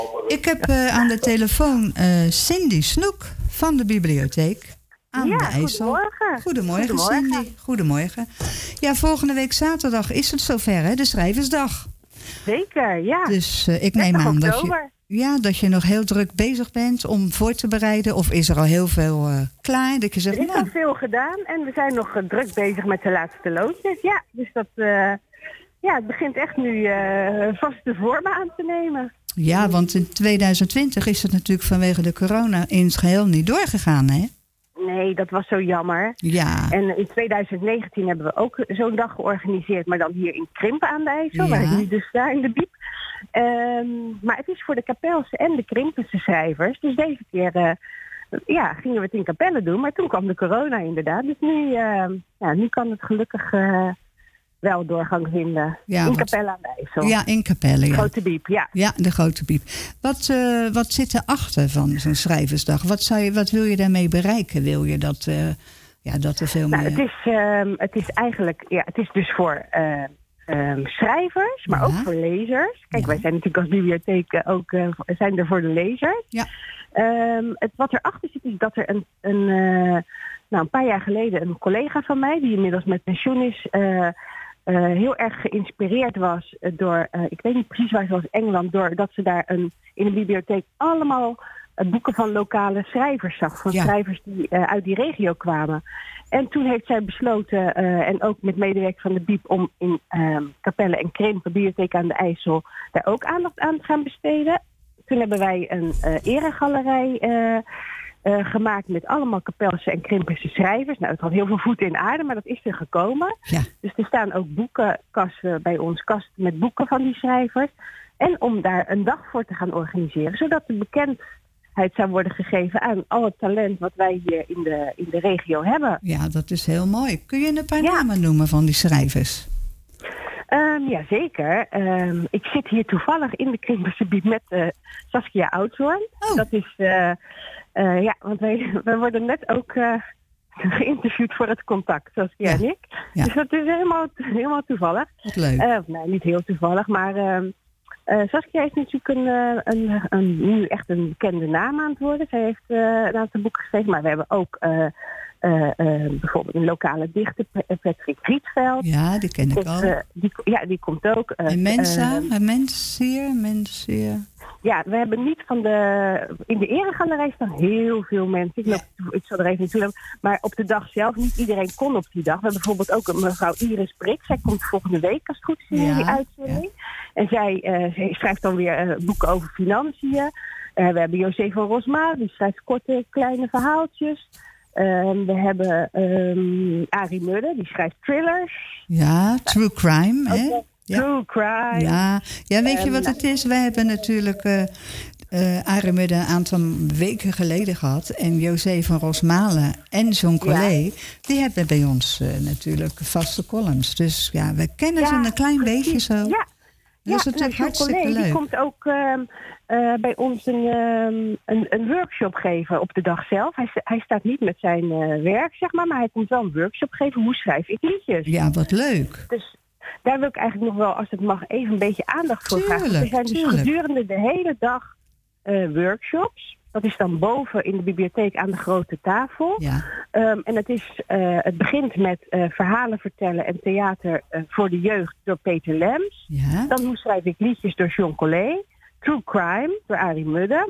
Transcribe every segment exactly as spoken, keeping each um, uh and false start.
Ik heb uh, aan de telefoon uh, Cindy Snoek van de bibliotheek aan ja, de IJssel. Goedemorgen. Goedemorgen, Goedemorgen, Cindy. Goedemorgen. Ja, volgende week zaterdag is het zover, hè? De Schrijversdag. Zeker, ja. Dus uh, ik neem aan dat je, ja, dat je nog heel druk bezig bent om voor te bereiden. Of is er al heel veel uh, klaar? Dat je zegt, er is nou, al veel gedaan en we zijn nog uh, druk bezig met de laatste loodjes. Ja, dus dat, uh, ja, het begint echt nu uh, vaste vormen aan te nemen. Ja, want in tweeduizend twintig is het natuurlijk vanwege de corona in het geheel niet doorgegaan, hè? Nee, dat was zo jammer. Ja. En in tweeduizend negentien hebben we ook zo'n dag georganiseerd, maar dan hier in Krimpen aan de IJssel, ja, waar ik nu dus sta in de Biep. Um, maar het is voor de Kapelse en de Krimpense schrijvers. Dus deze keer uh, ja, gingen we het in Capelle doen, maar toen kwam de corona inderdaad. Dus nu, uh, ja, nu kan het gelukkig uh, wel doorgang vinden. Ja, in Capelle aan de IJssel. Ja, in Capelle, ja. Grote Biep, ja. Ja, de Grote Biep. Wat, uh, wat zit er achter van zo'n schrijversdag? Wat, zou je, wat wil je daarmee bereiken? Wil je dat, uh, ja, dat er veel nou, meer... Het is, um, het is eigenlijk, ja, het is dus voor uh, um, schrijvers, maar ja, ook voor lezers. Kijk, ja, wij zijn natuurlijk als bibliotheek ook, uh, zijn er voor de lezers. Ja. Um, het, wat erachter zit is dat er een, een, uh, nou, een paar jaar geleden een collega van mij, die inmiddels met pensioen is, Uh, Uh, heel erg geïnspireerd was door, uh, ik weet niet precies waar, zoals Engeland, doordat ze daar een, in de bibliotheek allemaal uh, boeken van lokale schrijvers zag. Van ja, schrijvers die uh, uit die regio kwamen. En toen heeft zij besloten, uh, en ook met medewerking van de Biep, om in uh, Capelle en Krimpen, bibliotheek aan de IJssel, daar ook aandacht aan te gaan besteden. Toen hebben wij een uh, eregalerij Uh, Uh, gemaakt met allemaal Kapelse en Krimpense schrijvers. Nou, het had heel veel voeten in aarde, maar dat is er gekomen. Ja. Dus er staan ook boekenkasten bij ons, kasten met boeken van die schrijvers. En om daar een dag voor te gaan organiseren, zodat de bekendheid zou worden gegeven aan al het talent wat wij hier in de, in de regio hebben. Ja, dat is heel mooi. Kun je een paar ja. namen noemen van die schrijvers? Um, ja, zeker. Um, ik zit hier toevallig in de Krimpense Biep met uh, Saskia Oudshoorn. Oh. Dat is... Uh, Uh, ja, want wij, wij worden net ook uh, geïnterviewd voor het contact, Saskia ja. en ik. Ja. Dus dat is helemaal, helemaal toevallig. Wat leuk. Uh, nee, niet heel toevallig, maar uh, uh, Saskia is natuurlijk een, uh, een, een, nu echt een bekende naam aan het worden. Zij heeft uh, een aantal boeken geschreven, maar we hebben ook uh, uh, uh, bijvoorbeeld een lokale dichter, Patrick Rietveld. Ja, die ken ik dus, ook. Uh, die, ja, die komt ook. Uh, en Mensa, uh, Mensier, Mensier. Ja, we hebben niet van de... In de eregalerij staan heel veel mensen. Ik, loop, ja. ik zal er even naartoe lopen. Maar op de dag zelf, niet iedereen kon op die dag. We hebben bijvoorbeeld ook een mevrouw Iris Prik. Zij komt volgende week, als het goed is, in ja, die uitzending. Ja. En zij, uh, zij schrijft dan weer uh, boeken over financiën. Uh, we hebben José van Rosma, die schrijft korte, kleine verhaaltjes. Uh, we hebben um, Arie Mudde, die schrijft thrillers. Ja, true crime, hè? Okay. Ja. True crime. Ja, ja weet je um, wat het is? Wij hebben natuurlijk uh, uh, Arie Mudde een aantal weken geleden gehad. En José van Rosmalen en John Collet, ja, die hebben bij ons uh, natuurlijk vaste columns. Dus ja, we kennen ja, ze een klein precies. beetje zo. Ja, dat ja, is natuurlijk nou, hartstikke Collet, leuk. Die komt ook uh, uh, bij ons een, uh, een, een workshop geven op de dag zelf. Hij, hij staat niet met zijn uh, werk, zeg maar, maar hij komt wel een workshop geven. Hoe schrijf ik liedjes? Ja, wat leuk. Dus daar wil ik eigenlijk nog wel, als het mag, even een beetje aandacht voor tuurlijk, vragen. Er zijn dus tuurlijk. gedurende de hele dag uh, workshops. Dat is dan boven in de bibliotheek aan de grote tafel. Ja. Um, en het, is, uh, het begint met uh, verhalen vertellen en theater uh, voor de jeugd door Peter Lems. Ja. Dan Hoe schrijf ik liedjes door John Collet. True crime door Arie Mudde.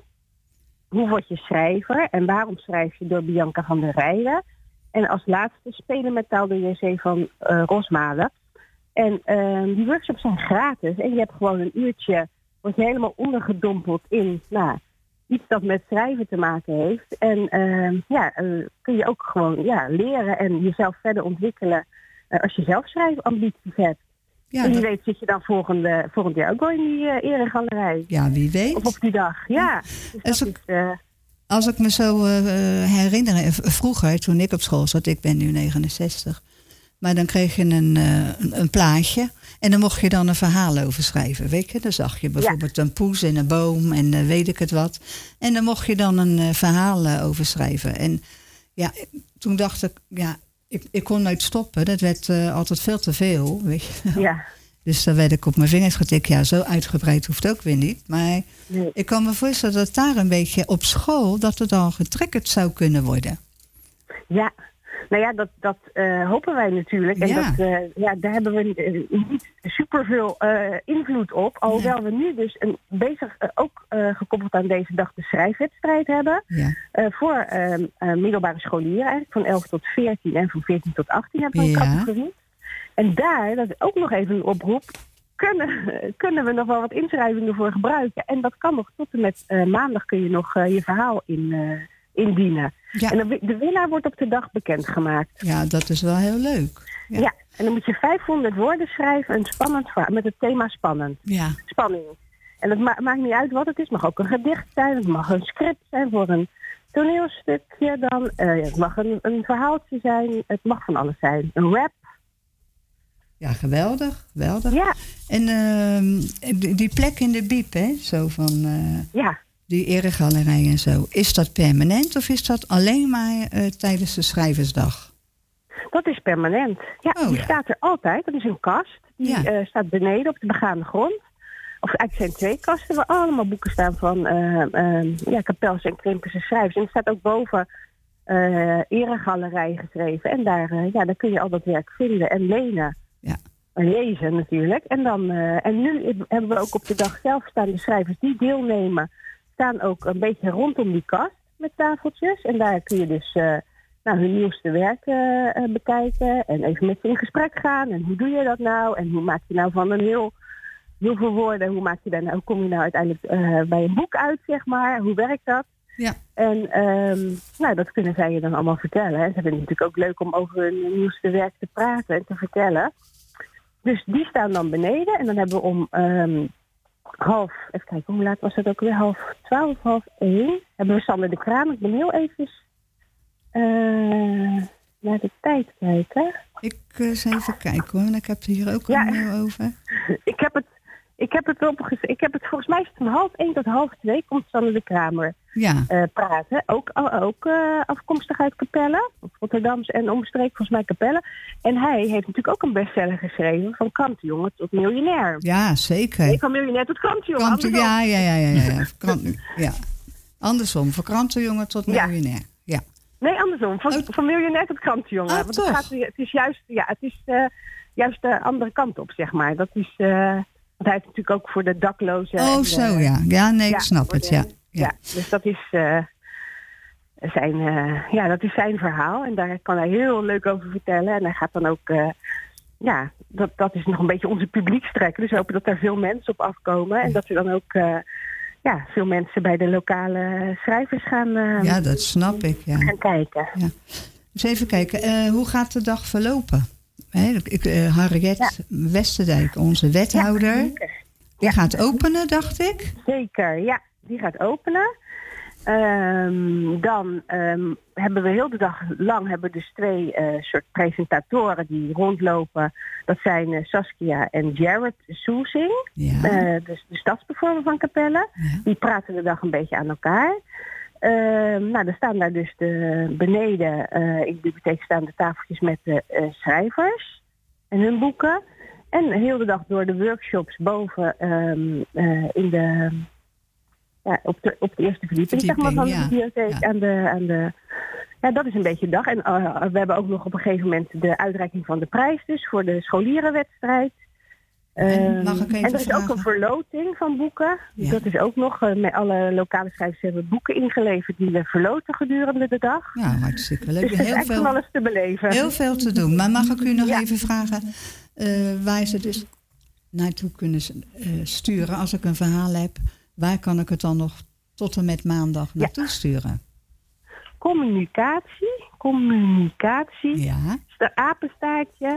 Hoe word je schrijver en waarom schrijf je door Bianca van der Rijden. En als laatste Spelen met taal door José van uh, Rosmalen. En uh, die workshops zijn gratis. En je hebt gewoon een uurtje, word je helemaal ondergedompeld in nou, iets dat met schrijven te maken heeft. En uh, ja, uh, kun je ook gewoon ja, leren en jezelf verder ontwikkelen uh, als je zelf schrijfambities hebt. Ja, en wie dat... weet zit je dan volgende, volgend jaar ook wel in die uh, eregalerij. Ja, wie weet. Of op die dag, ja. Dus als, dat ik, is, uh... als ik me zo uh, herinner, vroeger toen ik op school zat, ik ben nu negenenzestig... Maar dan kreeg je een, uh, een, een plaatje en dan mocht je dan een verhaal over schrijven. Weet je, dan zag je bijvoorbeeld ja. een poes en een boom en uh, weet ik het wat. En dan mocht je dan een uh, verhaal uh, over schrijven. En ja, toen dacht ik, ja, ik, ik kon nooit stoppen. Dat werd uh, altijd veel te veel, weet je wel. Ja. Dus daar werd ik op mijn vingers getikt. Ja, zo uitgebreid hoeft ook weer niet. Maar nee. Ik kan me voorstellen dat daar een beetje op school... dat het al getriggerd zou kunnen worden. Ja, nou ja, dat, dat uh, hopen wij natuurlijk. En ja. Dat, uh, ja, daar hebben we uh, niet superveel uh, invloed op. Alhoewel ja. we nu dus een, bezig, uh, ook uh, gekoppeld aan deze dag de schrijfwedstrijd hebben. Ja. Uh, voor uh, uh, middelbare scholieren eigenlijk. Van elf tot veertien en van veertien tot achttien hebben we een ja. categorie. En daar, dat is ook nog even een oproep... Kunnen, kunnen we nog wel wat inschrijvingen voor gebruiken. En dat kan nog tot en met uh, maandag kun je nog uh, je verhaal in... Uh, indienen. Ja. En de, de winnaar wordt op de dag bekendgemaakt. Ja, dat is wel heel leuk. Ja, ja. En dan moet je vijfhonderd woorden schrijven, een spannend verhaal, met het thema spannend. Ja. Spanning. En het ma- maakt niet uit wat het is. Het mag ook een gedicht zijn, het mag een script zijn voor een toneelstukje dan. Uh, het mag een, een verhaaltje zijn, het mag van alles zijn. Een rap. Ja, geweldig, geweldig. Ja. En uh, die, die plek in de biep, hè, zo van... Uh... Ja. Die eregalerij en zo. Is dat permanent of is dat alleen maar uh, tijdens de schrijversdag? Dat is permanent. Ja, oh, die ja. staat er altijd. Dat is een kast. Die ja. uh, staat beneden op de begaande grond. Of eigenlijk zijn twee kasten waar allemaal boeken staan van uh, uh, ja, Kapelse en Krimpense schrijvers. En er staat ook boven uh, eregalerij geschreven. En daar, uh, ja, daar kun je al dat werk vinden en lenen. Ja. En lezen natuurlijk. En, dan, uh, en nu hebben we ook op de dag zelf staan de schrijvers die deelnemen... staan ook een beetje rondom die kast met tafeltjes. En daar kun je dus uh, nou, hun nieuwste werk uh, bekijken. En even met ze in gesprek gaan. En hoe doe je dat nou? En hoe maak je nou van een heel, heel veel woorden... hoe maak je daar nou, hoe kom je nou uiteindelijk uh, bij een boek uit, zeg maar? Hoe werkt dat? Ja. En um, nou, dat kunnen zij je dan allemaal vertellen. Hè. Ze vinden het natuurlijk ook leuk om over hun nieuwste werk te praten en te vertellen. Dus die staan dan beneden. En dan hebben we om... Um, half, even kijken, hoe laat was het ook weer? Half twaalf, half één. Hebben we Sander de Kraam. Ik ben heel even uh, naar de tijd kijken. Ik uh, eens even kijken hoor. Ik heb hier ook ja. een mail over. ik heb het, ik heb het opgezet. Ik heb het volgens mij van half één tot half twee komt Sander de Kramer ja. uh, praten. Ook, ook uh, afkomstig uit Capelle, Rotterdams en omstreek volgens mij Capelle. En hij heeft natuurlijk ook een bestseller geschreven van krantenjongen tot miljonair. Ja, zeker. Nee, van miljonair tot krantenjongen. Kranten, ja, ja, ja, ja, ja. Krant, ja. Andersom, van krantenjongen tot miljonair. Ja. ja. Nee, andersom. Van, oh. van miljonair tot krantenjongen. Oh, Want toch? het, gaat, het is juist, ja, het is uh, juist de andere kant op, zeg maar. Dat is, uh, want hij heeft natuurlijk ook voor de daklozen. Oh, en, zo uh, ja. Ja, nee, ik ja, snap het, de, ja. ja. Ja, dus dat is, uh, zijn, uh, ja, dat is zijn verhaal. En daar kan hij heel leuk over vertellen. En hij gaat dan ook... Uh, ja, dat, dat is nog een beetje onze publiekstrek. Dus we hopen dat daar veel mensen op afkomen. En dat er dan ook... Uh, ja, veel mensen bij de lokale schrijvers gaan, uh, ja, dat snap ik, ja. gaan kijken. Ja. Dus even kijken, uh, hoe gaat de dag verlopen? He, ik, uh, Harriet ja. Westerdijk, onze wethouder, ja, die ja. gaat openen, dacht ik. Zeker, ja, die gaat openen. Um, dan um, hebben we heel de dag lang hebben we dus twee uh, soort presentatoren die rondlopen. Dat zijn uh, Saskia en Jared Soesing, ja. uh, dus de stadsbevormer van Capelle. Ja. Die praten de dag een beetje aan elkaar. Uh, nou, er staan daar dus de beneden uh, in de bibliotheek staan de tafeltjes met de uh, schrijvers en hun boeken. En heel de dag door de workshops boven um, uh, in de... Ja, op de, op de eerste verdieping, zeg maar, van de ja. bibliotheek ja. aan de, aan de... Ja, dat is een beetje de dag. En uh, we hebben ook nog op een gegeven moment de uitreiking van de prijs dus voor de scholierenwedstrijd. En, mag ik even en er is vragen? ook een verloting van boeken. Ja. Dat is ook nog, uh, met alle lokale schrijvers hebben boeken ingeleverd die we verloten gedurende de dag. Ja, hartstikke leuk. Dus er is heel echt veel, van alles te beleven. Heel veel te doen. Maar mag ik u nog ja. even vragen uh, waar ze dus naartoe kunnen uh, sturen als ik een verhaal heb? Waar kan ik het dan nog tot en met maandag naartoe ja. sturen? Communicatie, communicatie, ja. de apenstaartje,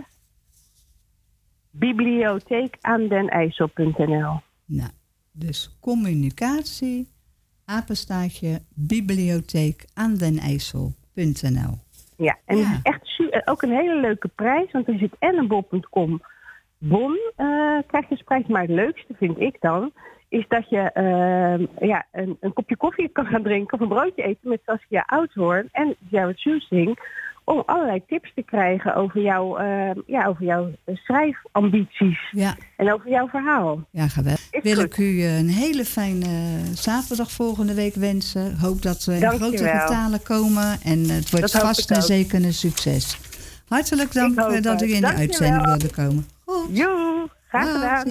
bibliotheek aan den ijssel punt n l. Nou, dus communicatie, apenstaartje, bibliotheek aan den ijssel punt n l. Ja, en ja. het is echt su- ook een hele leuke prijs, want er zit ennenbol punt com bon, uh, krijg je als prijs. Maar het leukste vind ik dan, is dat je uh, ja, een, een kopje koffie kan gaan drinken of een broodje eten met Saskia Oudhoorn en Jared Soesing om allerlei tips te krijgen over, jou, uh, ja, over jouw schrijfambities ja. en over jouw verhaal. Ja, geweldig. Is Wil goed. ik u een hele fijne zaterdag volgende week wensen. Hoop dat we in Dank grote je wel. getalen komen en het wordt Dat hoop vast ik en ook. zeker een succes. Hartelijk dank Ik hoop dat u het. in de Dank je uitzending wel. wilde komen. Goed. Joe, graag Dag. gedaan.